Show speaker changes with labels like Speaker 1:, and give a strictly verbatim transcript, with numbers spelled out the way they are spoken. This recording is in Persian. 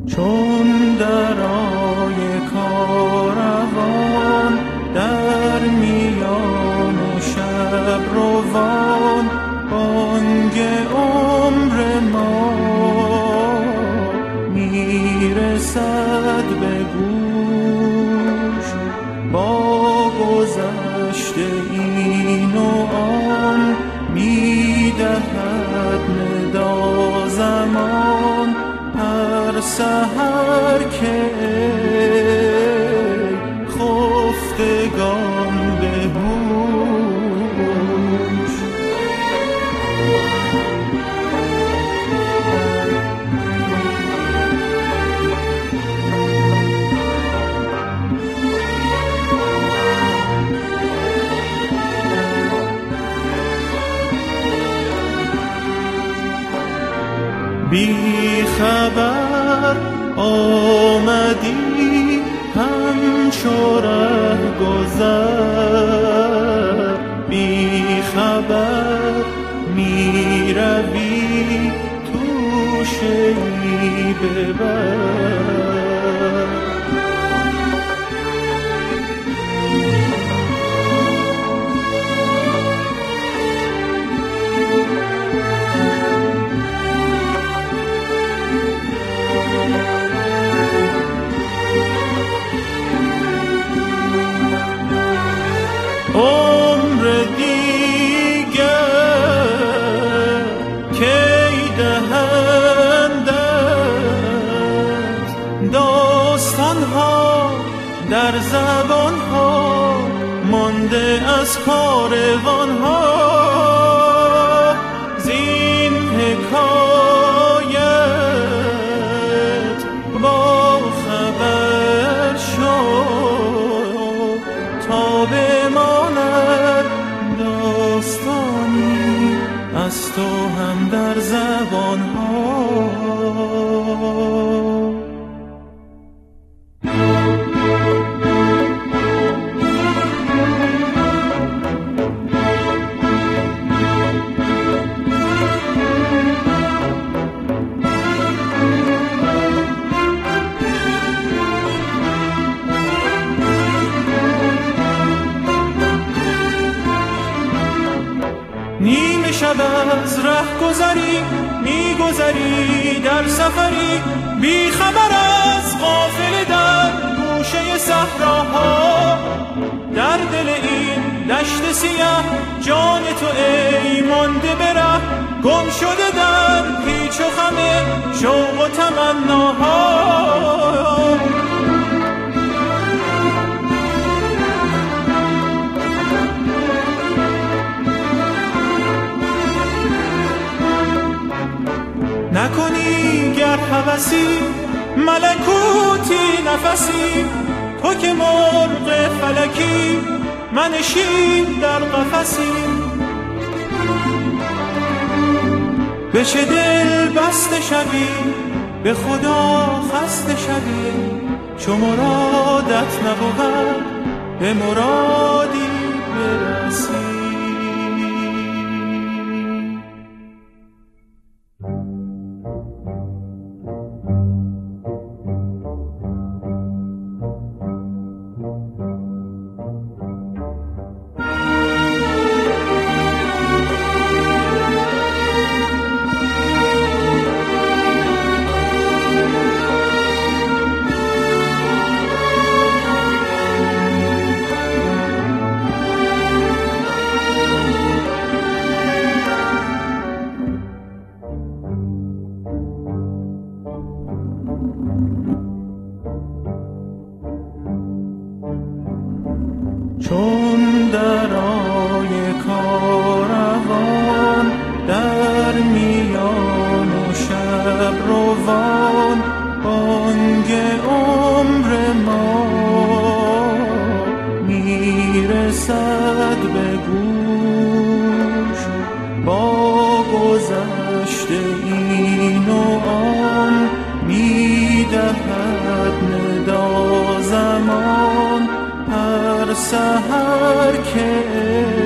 Speaker 1: چون درای کاروان در میان شب روان بانگ عمر ما میرسد به گوش، با گذشته این و آن میدهد ندا زمان. هر سحر که خفتگان به هوش، بی خبر آمدی همچو رهگذر، بی خبر می روی توشه‌ای ببر. عمر دیگر کی دهندت داستان‌ها در زبان‌ها مانده از کاروان‌ها. زین حکایت با خبر شد تا بماند داستانی از تو هم در زبان‌ها. نیمه شب از ره گذری میگذری در سفری، بی خبر از قافله در گوشه صحراها. در دل این دشت سیاه جان تو ای مانده به ره، گم شده در پیچ و خم شوق و تمناها. نکنی گر هوسی ملکوتی نفسی، تو که مرغ فلکی منشین در قفسی. به چه دل بسته شوی به خدا خسته شوی، چو مرادت نبود به مرادی برسی. چون درای کاروان در میان شب روان بانگ عمر ما میرسد به گوش، با گذشته این و آن میدهد ندا زمان. هر سحر که